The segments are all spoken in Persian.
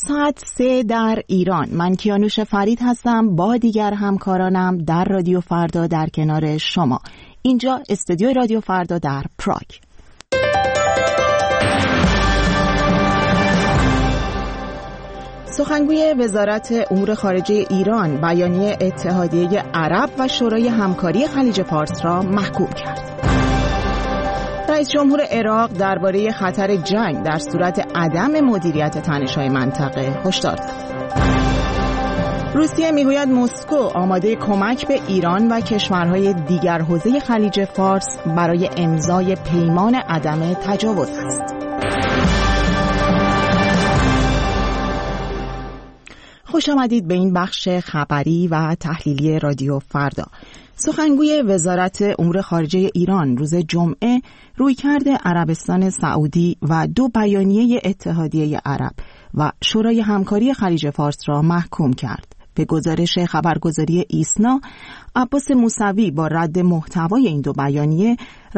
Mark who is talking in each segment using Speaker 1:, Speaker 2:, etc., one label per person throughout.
Speaker 1: ساعت 3 در ایران. من کیانوش فرید هستم با دیگر همکارانم در رادیو فردا در کنار شما. اینجا استودیو رادیو فردا در پراگ. سخنگوی وزارت امور خارجه ایران بیانیه اتحادیه عرب و شورای همکاری خلیج فارس را محکوم کرد. رئیس جمهور عراق درباره خطر جنگ در صورت عدم مدیریت تنش‌های منطقه هشدار داد. روسیه میگوید مسکو آماده کمک به ایران و کشورهای دیگر حوزه خلیج فارس برای امضای پیمان عدم تجاوز است. خوش آمدید به این بخش خبری و تحلیلی رادیو فردا. سخنگوی وزارت امور خارجه ایران روز جمعه رویکرد عربستان سعودی و 2 بیانیه اتحادیه عرب و شورای همکاری خلیج فارس را محکوم کرد. به گزارش خبرگزاری ایسنا، عباس موسوی با رد محتوای این 2 بیانیه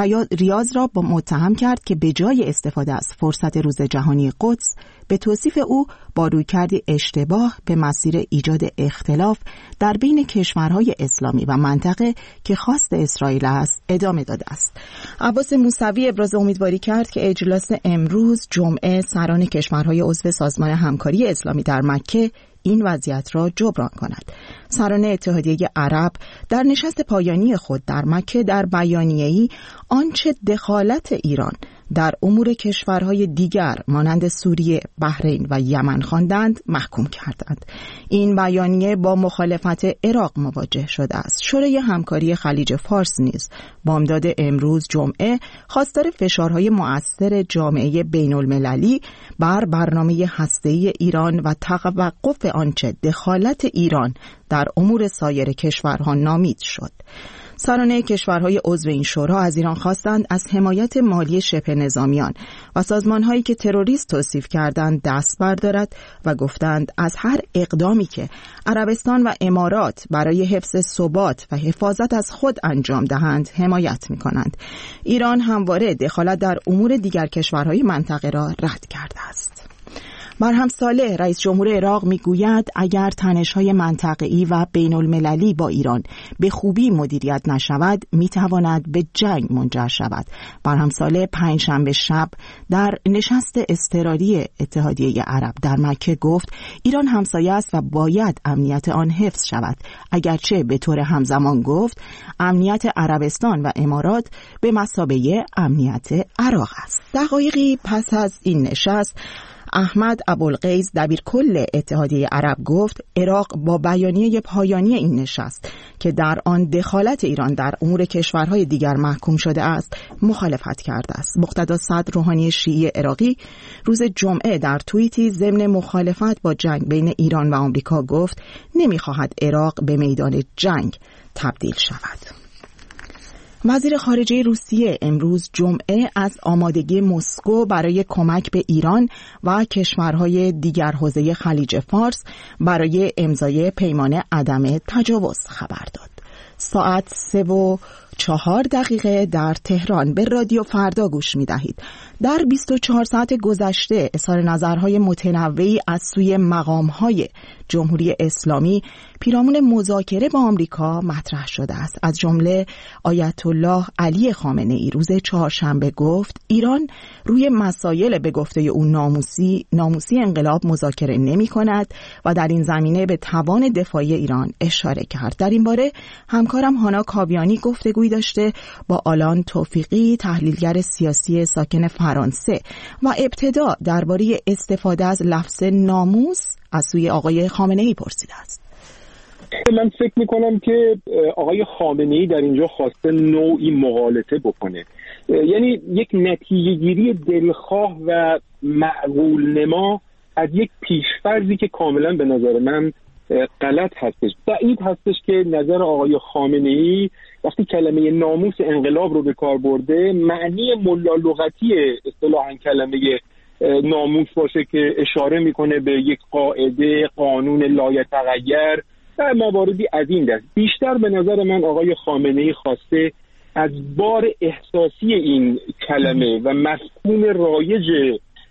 Speaker 1: ریاض را متهم کرد که به جای استفاده از فرصت روز جهانی قدس، به توصیف او با رویکردی اشتباه به مسیر ایجاد اختلاف در بین کشورهای اسلامی و منطقه که خواست اسرائیل است ادامه داده است. عباس موسوی ابراز امیدواری کرد که اجلاس امروز جمعه سران کشورهای عضو سازمان همکاری اسلامی در مکه این وضعیت را جبران کند. سران اتحادیه عرب در نشست پایانی خود در مکه در بیانیه‌ای آنچه دخالت ایران در امور کشورهای دیگر مانند سوریه، بحرین و یمن خواندند محکوم کردند. این بیانیه با مخالفت عراق مواجه شده است. شورای همکاری خلیج فارس نیز بامداد امروز جمعه خواستار فشارهای مؤثر جامعه بین المللی بر برنامه هسته‌ای ایران و توقف آنچه دخالت ایران در امور سایر کشورها نامید شد. سران کشورهای عضو این شورا از ایران خواستند از حمایت مالی شبه نظامیان و سازمانهایی که تروریست توصیف کردند دست بردارد و گفتند از هر اقدامی که عربستان و امارات برای حفظ ثبات و حفاظت از خود انجام دهند حمایت می‌کنند. ایران همواره دخالت در امور دیگر کشورهای منطقه را رد کرده است. مرهم صالح رئیس جمهور عراق میگوید اگر تنش‌های منطقه‌ای و بین المللی با ایران به خوبی مدیریت نشود میتواند به جنگ منجر شود. مرهم صالح پنجشنبه شب در نشست اضطراری اتحادیه عرب در مکه گفت ایران همسایه است و باید امنیت آن حفظ شود، اگرچه به طور همزمان گفت امنیت عربستان و امارات به مثابه امنیت عراق است. دقایقی پس از این نشست احمد ابوالقیس دبیرکل اتحادیه عرب گفت عراق با بیانیه پایانی این نشست که در آن دخالت ایران در امور کشورهای دیگر محکوم شده است مخالفت کرده است. مقتدا صدر روحانی شیعی عراقی روز جمعه در توییتی ضمن مخالفت با جنگ بین ایران و آمریکا گفت نمی‌خواهد عراق به میدان جنگ تبدیل شود. وزیر خارجه روسیه امروز جمعه از آمادگی مسکو برای کمک به ایران و کشورهای دیگر حوزه خلیج فارس برای امضای پیمان عدم تجاوز خبر داد. ساعت 3:04 در تهران به رادیو فردا گوش می دهید. در 24 ساعت گذشته اظهار نظرهای متنوعی از سوی مقامهای جمهوری اسلامی پیرامون مذاکره با آمریکا مطرح شده است. از جمله آیت الله علی خامنه‌ای روز چهارشنبه گفت ایران روی مسائل به گفته او ناموسی انقلاب مذاکره نمی کند و در این زمینه به توان دفاعی ایران اشاره کرد. در این باره همکارم هانا کاویانی گفتگویی داشته با آلان توفیقی تحلیلگر سیاسی ساکن فرانسه و ابتدا درباره استفاده از لفظ ناموس از سوی آقای خامنه‌ای پرسیده است.
Speaker 2: من فکر میکنم که آقای خامنه‌ای در اینجا خواسته نوعی مغالطه بکنه، یعنی یک نتیجه گیری دلخواه و معقول نما از یک پیشفرضی که کاملا به نظر من غلط هستش. بعید هستش که نظر آقای خامنه‌ای وقتی کلمه ناموس انقلاب رو به کار برده معنی ملا لغتی اصطلاحاً کلمه ناموس باشه که اشاره میکنه به یک قاعده قانون لایتغیر و مواردی از این دست. بیشتر به نظر من آقای خامنه‌ای خواسته از بار احساسی این کلمه و مفهوم رایج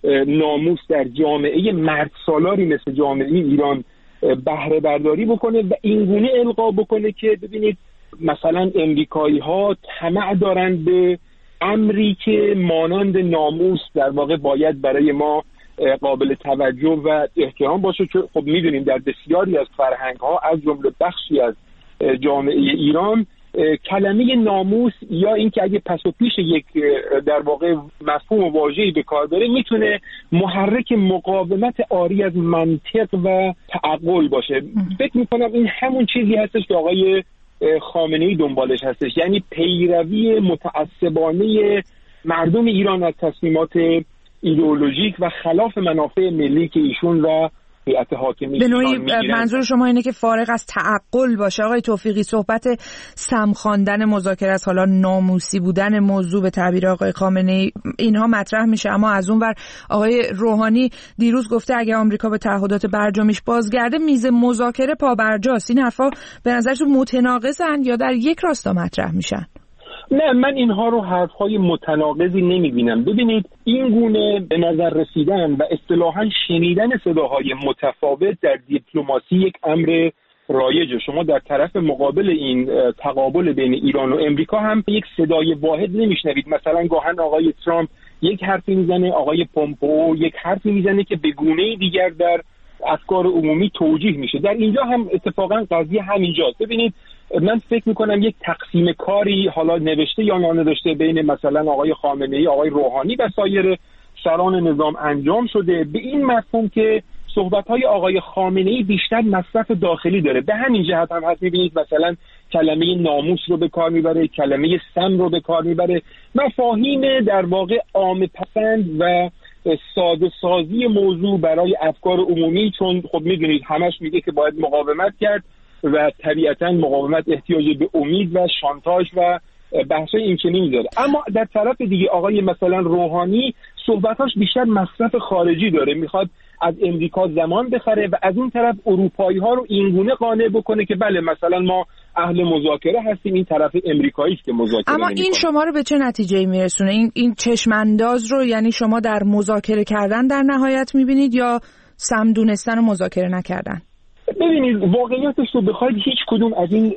Speaker 2: ناموس در جامعه مرد سالاری مثل جامعه ایران بهره برداری بکنه و اینگونه القا بکنه که ببینید مثلا امریکایی ها طمع دارند به امری که مانند ناموس در واقع باید برای ما قابل توجه و احترام باشه، که خب میدونیم در بسیاری از فرهنگ ها از جمله بخشی از جامعه ایران کلمه ناموس یا اینکه اگه پس و پیش یک در واقع مفهوم و واژه‌ای به کار بره میتونه محرک مقاومت عاری از منطق و تعقل باشه. فکر میکنم این همون چیزی هستش که آقای خامنه‌ای دنبالش هستش، یعنی پیروی متعصبانه مردم ایران از تصمیمات ایدئولوژیک و خلاف منافع ملی که ایشون و هیئت حاکمه
Speaker 3: به نوعی منظور شما اینه که فارغ از تعقل باشه. آقای توفیقی، صحبت سم خواندن مذاکره از حالا ناموسی بودن موضوع به تعبیر آقای خامنه‌ای اینها مطرح میشه، اما از اون ور آقای روحانی دیروز گفته اگه آمریکا به تعهدات برجامیش بازگرده میز مذاکره پابرجاست. این حرفا به نظرتون متناقضن یا در یک راستا مطرح میشن؟
Speaker 2: نه، من اینها رو حرفهای متناقضی نمیبینم. ببینید این گونه به نظر رسیدن و اصطلاحاً شنیدن صداهای متفاوت در دیپلماسی یک امر رایجه. شما در طرف مقابل این تقابل بین ایران و امریکا هم یک صدای واحد نمیشنوید. مثلا گاهن آقای ترامپ یک حرفی میزنه، آقای پومپئو یک حرفی میزنه که به گونه‌ای دیگر در افکار عمومی توجیه میشه. در اینجا هم اتفاقا قضیه همینجاست. ببینید من فکر میکنم یک تقسیم کاری حالا نوشته یا نانوشته بین مثلا آقای خامنه‌ای، آقای روحانی و سایر سران نظام انجام شده به این مفهوم که صحبت‌های آقای خامنه‌ای بیشتر مصرف داخلی داره. به همین جهت هم هست می‌بینید مثلا کلمه ناموس رو به کار میبره، کلمه سم رو به کار میبره، مفاهیم در واقع عامه پسند و ساده سازی موضوع برای افکار عمومی، چون خب میدونید همش میگه که باید مقاومت کرد و طبیعتاً مقاومت احتیاج به امید و شانتاژ و بحثای این چنینی داره. اما در طرف دیگه آقای مثلا روحانی صحبتاش بیشتر مصرف خارجی داره، میخواد از امریکا زمان بخره و از اون طرف اروپایی ها رو اینگونه قانع بکنه که بله مثلا ما اهل مذاکره هستیم، این طرف امریکایی است که مذاکره
Speaker 3: اما
Speaker 2: نمی‌کنه.
Speaker 3: این شما رو به چه نتیجه‌ای میرسونه؟ این چشم انداز رو یعنی شما در مذاکره کردن در نهایت میبینید یا سم دونستن و مذاکره نکردن؟
Speaker 2: ببینید واقعیتش رو بخواید هیچ کدوم از این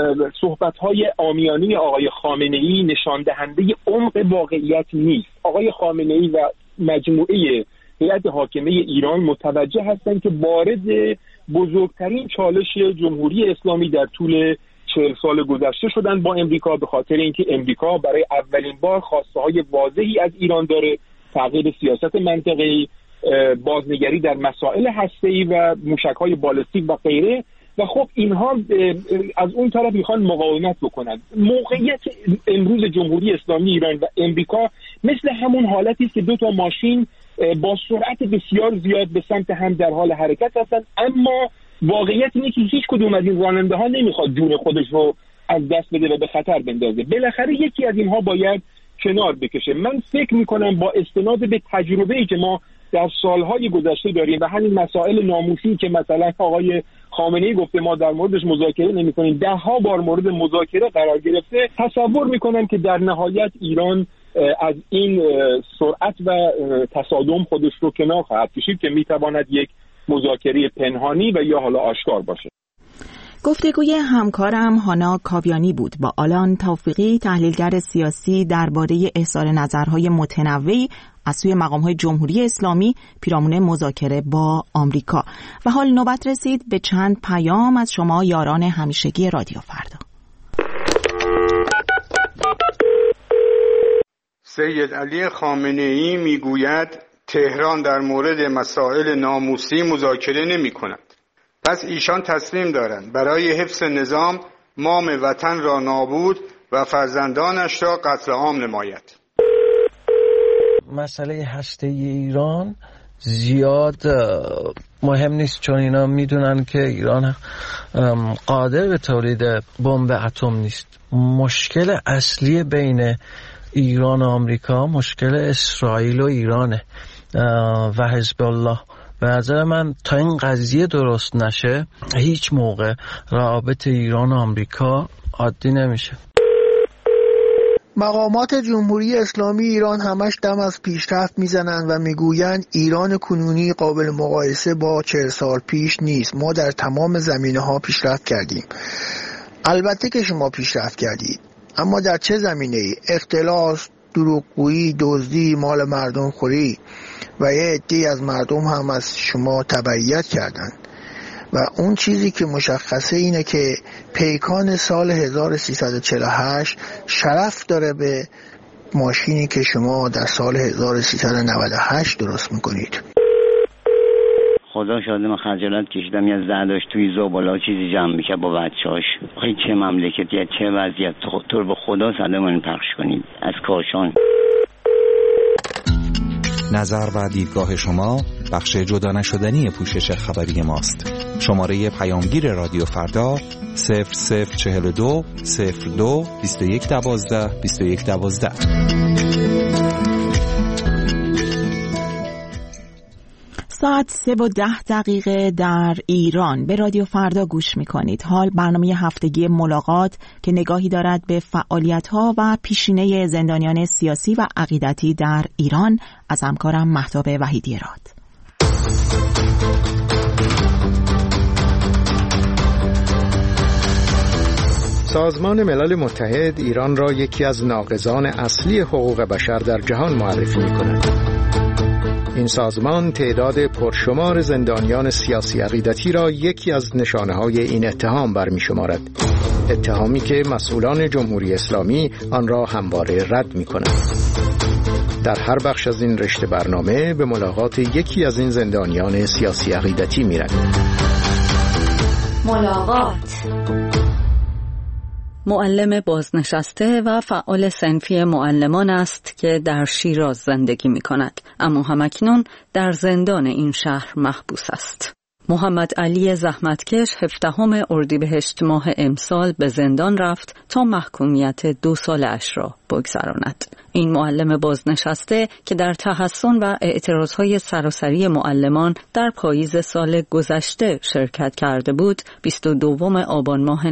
Speaker 2: صحبت‌های عامیانه آقای خامنه‌ای نشان دهنده عمق واقعیت نیست. آقای خامنه‌ای و مجموعه هیئت حاکمه ایران متوجه هستند که وارد بزرگترین چالش جمهوری اسلامی در طول 40 سال گذشته شدن با امریکا، به خاطر اینکه امریکا برای اولین بار خواسته‌های واضحی از ایران داره، تغییر سیاست منطقه‌ای، بازنگری در مسائل هسته‌ای و موشک‌های بالستیک و غیره، و خب اینها از اون طرف میخوان مقاومت بکنن. موقعیت امروز جمهوری اسلامی ایران و امریکا مثل همون حالتی است که دو تا ماشین با سرعت بسیار زیاد به سمت هم در حال حرکت هستند، اما واقعیت اینه که هیچ کدوم از این راننده ها نمیخواد جون خودش رو از دست بده و به خطر بندازه. بالاخره یکی از اینها باید کنار بکشه. من فکر میکنم با استناد به تجربه‌ای که ما در سالهای گذشته داریم و همین مسائل ناموسی که مثلا آقای خامنه‌ای گفته ما در موردش مذاکره نمی‌کنیم، 10 بار مورد مذاکره قرار گرفته، تصور می‌کنم که در نهایت ایران از این سرعت و تصادم خودش رو کنار خواهد کشید که می‌تواند یک مذاکره پنهانی و یا حالا آشکار باشه.
Speaker 1: گفتگوی همکارم هانا کاویانی بود با آلان توفیقی، تحلیلگر سیاسی درباره احضار نظرهای متنوعی از سوی مقام‌های جمهوری اسلامی پیرامون مذاکره با آمریکا. و حال نوبت رسید به چند پیام از شما یاران همیشگی رادیو فردا.
Speaker 4: سید علی خامنه‌ای میگوید تهران در مورد مسائل ناموسی مذاکره نمی‌کند. پس ایشان تصمیم دارند برای حفظ نظام مام وطن را نابود و فرزندانش را قتل عام نماید.
Speaker 5: مسئله هسته‌ای ایران زیاد مهم نیست، چون اینا میدونن که ایران قادر به تولید بمب اتم نیست. مشکل اصلی بین ایران و آمریکا مشکل اسرائیل و ایرانه و حزب الله. به نظر من تا این قضیه درست نشه هیچ موقع رابطه ایران و آمریکا عادی نمیشه.
Speaker 6: مقامات جمهوری اسلامی ایران همش دم از پیشرفت میزنن و میگویند ایران کنونی قابل مقایسه با 40 سال پیش نیست. ما در تمام زمینه‌ها پیشرفت کردیم. البته که شما پیشرفت کردید، اما در چه زمینه‌ای؟ اختلاس، دروغگویی، دزدی، مال مردم خوری و یه عده‌ای از مردم هم از شما تبعیت کردند. و اون چیزی که مشخصه اینه که پیکان سال 1348 شرف داره به ماشینی که شما در سال 1398 درست میکنید.
Speaker 7: خدا شاده من خجالت کشیدم یه زرداش توی زباله چیزی جمع میشه با بچه‌هاش. آخه چه مملکتیه، چه وضعیت، تو به خدا صدامون پخش کنید از کاشان.
Speaker 8: نظر و دیدگاه شما بخش جدا نشدنی پوشش خبری ماست. شماره پیامگیر رادیو فردا 0042 02 2112 2112.
Speaker 1: ساعت 3:10 در ایران به رادیو فردا گوش می‌کنید. حال برنامه هفتگی ملاقات که نگاهی دارد به فعالیت‌ها و پیشینه زندانیان سیاسی و عقیدتی در ایران از همکارم مهتاب وحیدی راد.
Speaker 9: سازمان ملل متحد ایران را یکی از ناقضان اصلی حقوق بشر در جهان معرفی می‌کند. این سازمان تعداد پرشمار زندانیان سیاسی عقیدتی را یکی از نشانه‌های این اتهام برمی‌شمارد. اتهامی که مسئولان جمهوری اسلامی آن را همواره رد می‌کنند. در هر بخش از این رشته برنامه به ملاقات یکی از این زندانیان سیاسی عقیدتی می‌رویم.
Speaker 10: ملاقات. معلم بازنشسته و فعال صنفی معلمان است که در شیراز زندگی می کند، اما همکنون در زندان این شهر محبوس است. محمد علی زحمتکش 17 اردیبهشت ماه امسال به زندان رفت تا محکومیت 2 سالش را بگذراند. این معلم بازنشسته که در تحصن و اعتراضهای سراسری معلمان در پاییز سال گذشته شرکت کرده بود، 22 آبان ماه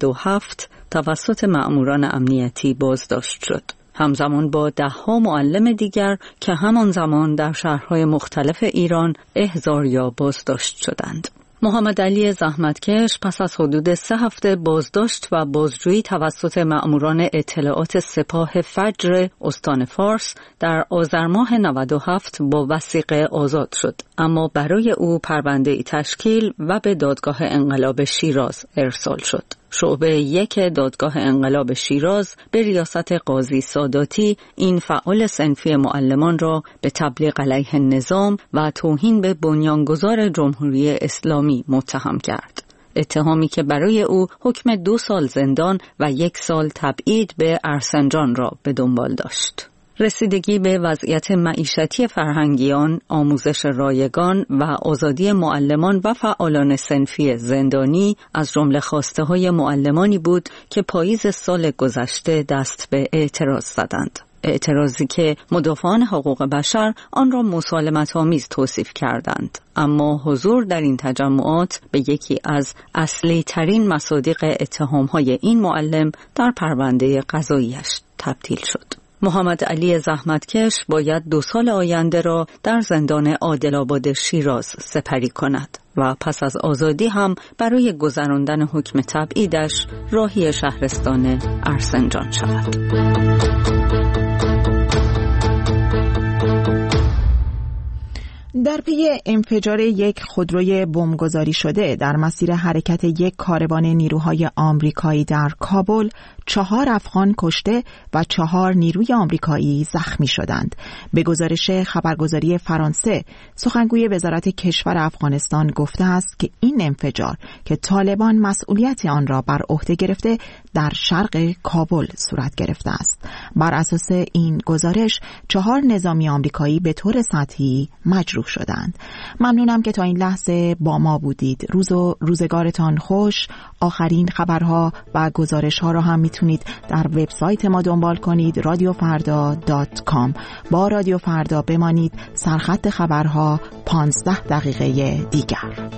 Speaker 10: 97 توسط مأموران امنیتی بازداشت شد. همزمان با 10 معلم دیگر که همان زمان در شهرهای مختلف ایران احضار یا بازداشت شدند. محمد علی زحمتکش پس از حدود 3 هفته بازداشت و بازجویی توسط مأموران اطلاعات سپاه فجر استان فارس در آذر ماه 97 با وثیقه آزاد شد، اما برای او پرونده‌ای تشکیل و به دادگاه انقلاب شیراز ارسال شد. شعبه 1 دادگاه انقلاب شیراز به ریاست قاضی ساداتی این فعال صنفی معلمان را به تبلیغ علیه نظام و توهین به بنیانگذار جمهوری اسلامی متهم کرد. اتهامی که برای او حکم 2 سال زندان و 1 سال تبعید به ارسنجان را به دنبال داشت. رسیدگی به وضعیت معیشتی فرهنگیان، آموزش رایگان و آزادی معلمان و فعالان صنفی زندانی از جمله خواسته‌های معلمانی بود که پاییز سال گذشته دست به اعتراض زدند. اعتراضی که مدافعان حقوق بشر آن را مسالمت‌آمیز توصیف کردند، اما حضور در این تجمعات به یکی از اصلی ترین مصادیق اتهام‌های این معلم در پرونده قضاییش تبدیل شد. محمد علی زحمتکش باید 2 سال آینده را در زندان عادل‌آباد شیراز سپری کند و پس از آزادی هم برای گذراندن حکم تبعیدش راهی شهرستان ارسنجان شود.
Speaker 1: در پی انفجار یک خودروی بمبگذاری شده در مسیر حرکت یک کاروان نیروهای آمریکایی در کابل 4 افغان کشته و 4 نیروی آمریکایی زخمی شدند. به گزارش خبرگزاری فرانسه، سخنگوی وزارت کشور افغانستان گفته است که این انفجار که طالبان مسئولیت آن را بر عهده گرفته در شرق کابل صورت گرفته است. بر اساس این گزارش 4 نظامی آمریکایی به طور سطحی مجروح شدند. ممنونم که تا این لحظه با ما بودید. روزگارتان خوش. آخرین خبرها و گزارش‌ها را هم میتونید در وبسایت ما دنبال کنید، radiofarda.com. با رادیو فردا بمانید. سرخط خبرها 15 دقیقه دیگر.